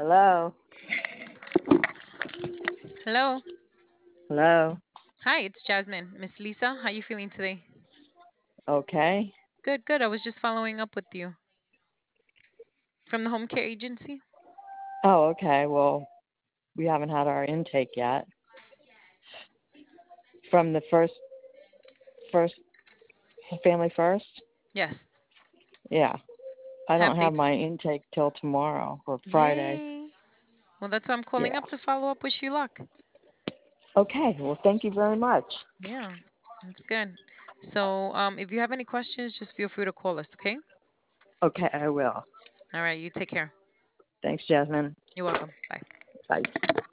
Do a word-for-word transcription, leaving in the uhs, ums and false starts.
Hello. Hello. Hello. Hi, it's Jasmine. Miss Lisa, how you feeling today? Okay. Good, good. I was just following up with you from the home care agency. Oh, okay. Well, we haven't had our intake yet. From the first, first family first. Yes. Yeah. I don't Happy. have my intake till tomorrow or Friday. Yay. Well, that's why I'm calling Yeah. up to follow up. Wish you luck. Okay. Well, thank you very much. Yeah, that's good. So, um, if you have any questions, just feel free to call us, okay? Okay, I will. All right, you take care. Thanks, Jasmine. You're welcome. Bye. Bye.